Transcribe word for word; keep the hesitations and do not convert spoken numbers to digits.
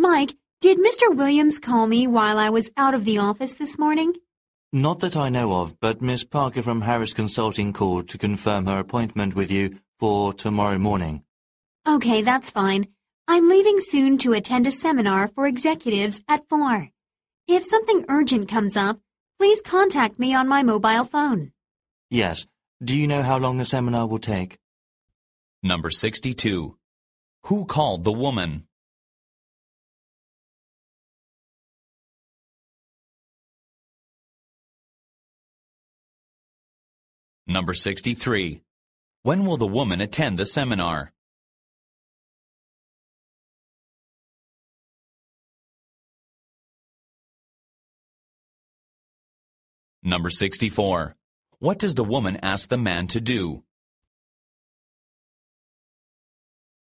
Mike, did Mister Williams call me while I was out of the office this morning? Not that I know of, but Miss Parker from Harris Consulting called to confirm her appointment with you for tomorrow morning. Okay, that's fine. I'm leaving soon to attend a seminar for executives at four. If something urgent comes up, please contact me on my mobile phone. Yes. Do you know how long the seminar will take? Number sixty-two. Who called the woman? Number sixty-three. When will the woman attend the seminar? Number sixty-four. What does the woman ask the man to do?